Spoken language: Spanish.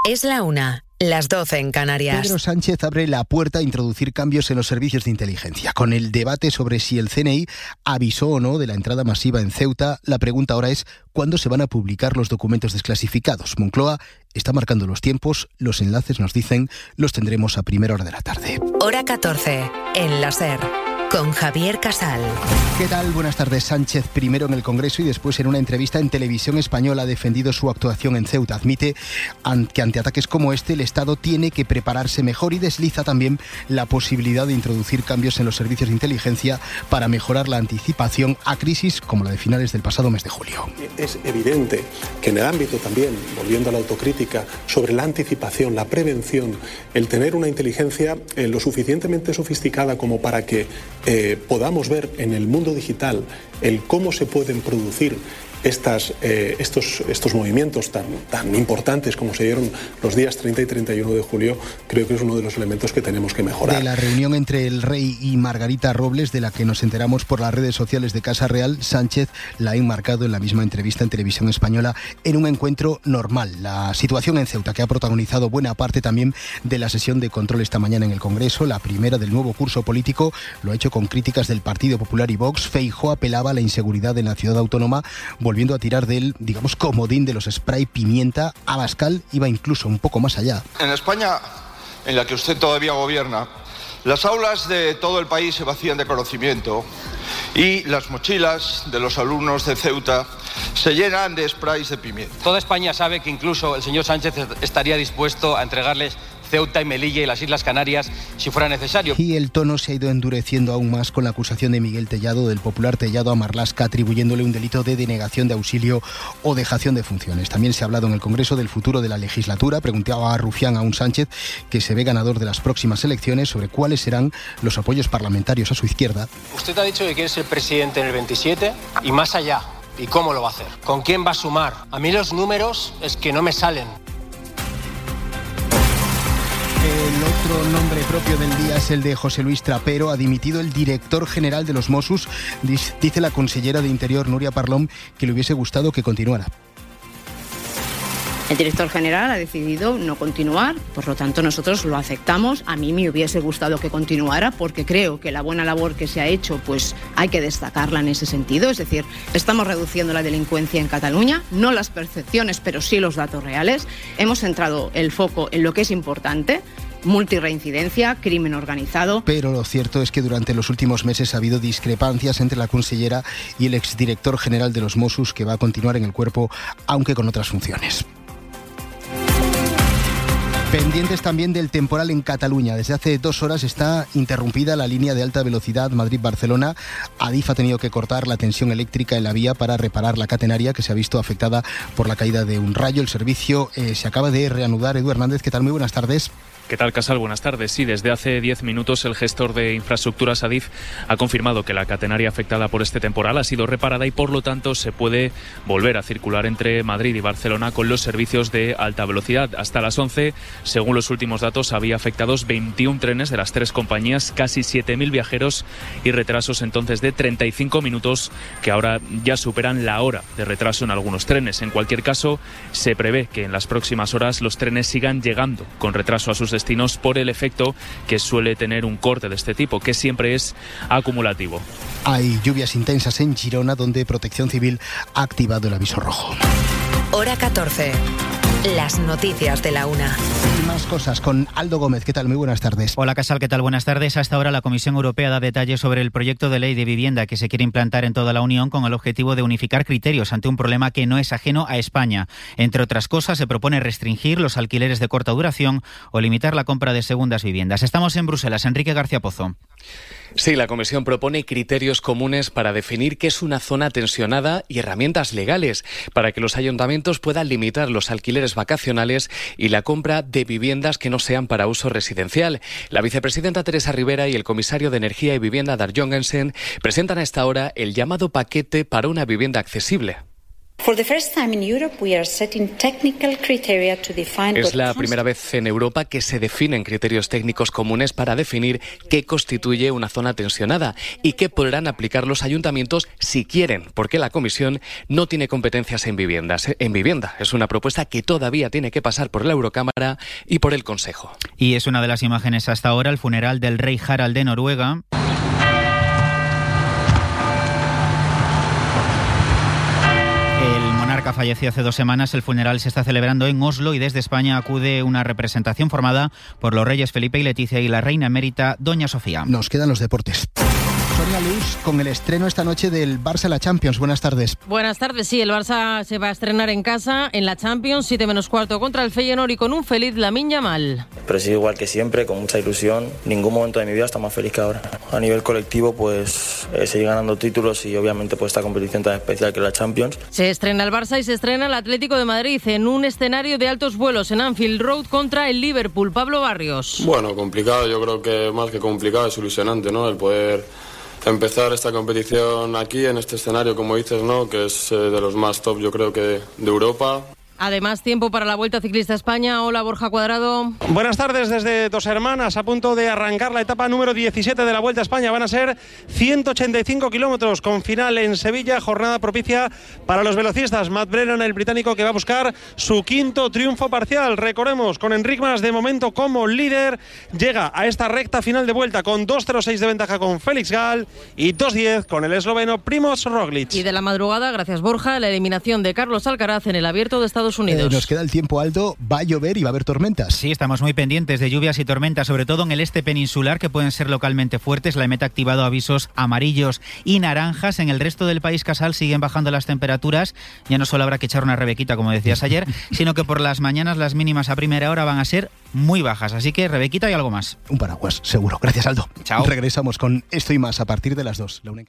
Es la 1, las 12 en Canarias. Pedro Sánchez abre la puerta a introducir cambios en los servicios de inteligencia. Con el debate sobre si el CNI avisó o no de la entrada masiva en Ceuta, la pregunta ahora es ¿cuándo se van a publicar los documentos desclasificados? Moncloa está marcando los tiempos, los enlaces nos dicen, los tendremos a primera hora de la tarde. Hora 14, en la SER, con Javier Casal. ¿Qué tal? Buenas tardes. Sánchez, primero en el Congreso y después en una entrevista en Televisión Española, ha defendido su actuación en Ceuta. Admite que ante ataques como este el Estado tiene que prepararse mejor y desliza también la posibilidad de introducir cambios en los servicios de inteligencia para mejorar la anticipación a crisis como la de finales del pasado mes de julio. Es evidente que en el ámbito también, volviendo a la autocrítica, sobre la anticipación, la prevención, el tener una inteligencia lo suficientemente sofisticada como para que podamos ver en el mundo digital el cómo se pueden producir estos movimientos tan importantes como se dieron los días 30 y 31 de julio, creo que es uno de los elementos que tenemos que mejorar. De la reunión entre el rey y Margarita Robles, de la que nos enteramos por las redes sociales de Casa Real, Sánchez la ha enmarcado en la misma entrevista en Televisión Española en un encuentro normal. La situación en Ceuta, que ha protagonizado buena parte también de la sesión de control esta mañana en el Congreso, la primera del nuevo curso político, lo ha hecho con críticas del Partido Popular y Vox. Feijóo apelaba a la inseguridad en la ciudad autónoma, volviendo a tirar del, digamos, comodín de los spray pimienta. Abascal iba incluso un poco más allá. En España, en la que usted todavía gobierna, las aulas de todo el país se vacían de conocimiento y las mochilas de los alumnos de Ceuta se llenan de sprays de pimienta. Toda España sabe que incluso el señor Sánchez estaría dispuesto a entregarles Ceuta y Melilla y las Islas Canarias si fuera necesario. Y el tono se ha ido endureciendo aún más con la acusación de Miguel Tellado, del popular Tellado, a Marlaska, atribuyéndole un delito de denegación de auxilio o dejación de funciones. También se ha hablado en el Congreso del futuro de la legislatura. Preguntaba a Rufián a un Sánchez, que se ve ganador de las próximas elecciones, sobre cuáles serán los apoyos parlamentarios a su izquierda. Usted ha dicho que quiere ser presidente en el 27 y más allá. ¿Y cómo lo va a hacer? ¿Con quién va a sumar? A mí los números es que no me salen. El otro nombre propio del día es el de José Luis Trapero. Ha dimitido el director general de los Mossos. Dice la consellera de Interior, Núria Parlon, que le hubiese gustado que continuara. El director general ha decidido no continuar, por lo tanto nosotros lo aceptamos. A mí me hubiese gustado que continuara porque creo que la buena labor que se ha hecho pues hay que destacarla en ese sentido. Es decir, estamos reduciendo la delincuencia en Cataluña, no las percepciones pero sí los datos reales. Hemos centrado el foco en lo que es importante: multirreincidencia, crimen organizado. Pero lo cierto es que durante los últimos meses ha habido discrepancias entre la consellera y el exdirector general de los Mossos, que va a continuar en el cuerpo aunque con otras funciones. Pendientes también del temporal en Cataluña. Desde hace 2 horas está interrumpida la línea de alta velocidad Madrid-Barcelona. Adif ha tenido que cortar la tensión eléctrica en la vía para reparar la catenaria, que se ha visto afectada por la caída de un rayo. El servicio se acaba de reanudar. Edu Hernández, ¿qué tal? Muy buenas tardes. ¿Qué tal, Casal? Buenas tardes. Sí, desde hace 10 minutos el gestor de infraestructuras Adif ha confirmado que la catenaria afectada por este temporal ha sido reparada y por lo tanto se puede volver a circular entre Madrid y Barcelona con los servicios de alta velocidad. Hasta las 11, según los últimos datos, había afectados 21 trenes de las 3 compañías, casi 7.000 viajeros y retrasos entonces de 35 minutos que ahora ya superan la hora de retraso en algunos trenes. En cualquier caso, se prevé que en las próximas horas los trenes sigan llegando con retraso a sus destinos por el efecto que suele tener un corte de este tipo, que siempre es acumulativo. Hay lluvias intensas en Girona, donde Protección Civil ha activado el aviso rojo. Hora 14. Las noticias de la 1. Y más cosas con Aldo Gómez. ¿Qué tal? Muy buenas tardes. Hola, Casal. ¿Qué tal? Buenas tardes. Hasta ahora la Comisión Europea da detalles sobre el proyecto de ley de vivienda que se quiere implantar en toda la Unión con el objetivo de unificar criterios ante un problema que no es ajeno a España. Entre otras cosas, se propone restringir los alquileres de corta duración o limitar la compra de segundas viviendas. Estamos en Bruselas. Enrique García Pozo. Sí, la Comisión propone criterios comunes para definir qué es una zona tensionada y herramientas legales para que los ayuntamientos puedan limitar los alquileres vacacionales y la compra de viviendas que no sean para uso residencial. La vicepresidenta Teresa Rivera y el comisario de Energía y Vivienda, Dag Jorgensen, presentan a esta hora el llamado paquete para una vivienda accesible. Es la primera vez en Europa que se definen criterios técnicos comunes para definir qué constituye una zona tensionada y qué podrán aplicar los ayuntamientos si quieren, porque la Comisión no tiene competencias en vivienda. Es una propuesta que todavía tiene que pasar por la Eurocámara y por el Consejo. Y es una de las imágenes hasta ahora, el funeral del rey Harald de Noruega. El monarca falleció hace 2 semanas. El funeral se está celebrando en Oslo y desde España acude una representación formada por los reyes Felipe y Leticia y la reina emérita Doña Sofía. Nos quedan los deportes. Sonia Luz, con el estreno esta noche del Barça en la Champions. Buenas tardes. Buenas tardes, sí, el Barça se va a estrenar en casa en la Champions, 7:15 contra el Feyenoord y con un feliz Lamine Yamal. Pero sí, igual que siempre, con mucha ilusión. Ningún momento de mi vida está más feliz que ahora. A nivel colectivo, pues seguir ganando títulos y obviamente pues esta competición tan especial que es la Champions. Se estrena el Barça y se estrena el Atlético de Madrid en un escenario de altos vuelos en Anfield Road contra el Liverpool. Pablo Barrios. Bueno, complicado, yo creo que más que complicado es ilusionante, ¿no? El poder empezar esta competición aquí, en este escenario, como dices, ¿no? Que es de los más top, yo creo que de Europa. Además, tiempo para la Vuelta Ciclista a España. Hola, Borja Cuadrado. Buenas tardes desde Dos Hermanas, a punto de arrancar la etapa número 17 de la Vuelta a España. Van a ser 185 kilómetros con final en Sevilla, jornada propicia para los velocistas. Matt Brennan, el británico, que va a buscar su 5º triunfo parcial. Recordemos, con Enric Mas de momento como líder, llega a esta recta final de vuelta con 2:06 de ventaja con Félix Gall y 2:10 con el esloveno Primož Roglič. Y de la madrugada, gracias Borja, la eliminación de Carlos Alcaraz en el Abierto de Estados Unidos. Nos queda el tiempo, Aldo. Va a llover y va a haber tormentas. Sí, estamos muy pendientes de lluvias y tormentas, sobre todo en el este peninsular, que pueden ser localmente fuertes. La EMET ha activado avisos amarillos y naranjas. En el resto del país, Casal, siguen bajando las temperaturas. Ya no solo habrá que echar una rebequita, como decías ayer, sino que por las mañanas las mínimas a primera hora van a ser muy bajas. Así que rebequita y algo más. Un paraguas, seguro. Gracias, Aldo. Chao. Regresamos con esto y más a partir de las 2.